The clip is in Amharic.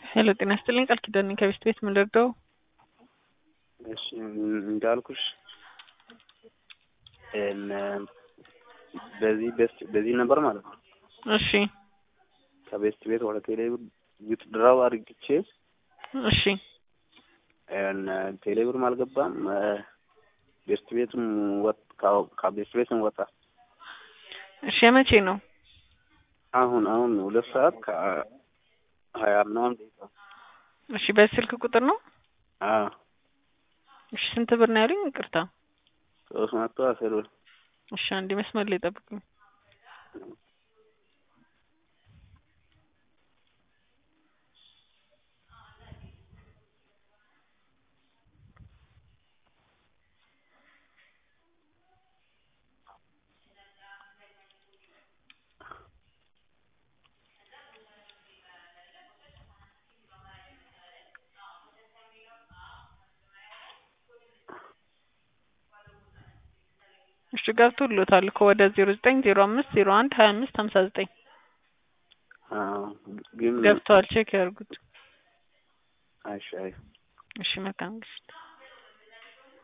ሄሎ ጤና ይስጥልኝ ቃል ኪዳን ከቤስት ቤት ምን ልርዳው? እሺ እንዳልኩሽ በዚህ ነበር ማለት ነው። እሺ ከቤስት ቤት ወደ ቴሌብር ዊትድራው አድርግቼ እሺ ቴሌብርም አልገባም። ቤስት ቤትም ከቤስት ቤትም ወጣ። እሺ መቼ ነው? አሁን 2 ሰዓት ከ20 ምናምን ደቂቃ። እሺ በስልክ ቁጥር ነው? አዎ። እሺ ስንት ብር ነው ያሉኝ? ይቅርታ 310 ብር። እሺ አንዴ መስመር ላይ ጠብቁኝ። እሺ ገብቶልዎታል እኮ ወደ 0905012559 ግን ገብቷል። ቼክ ያርጉት። እሺ እሺ መልካም ጊዜ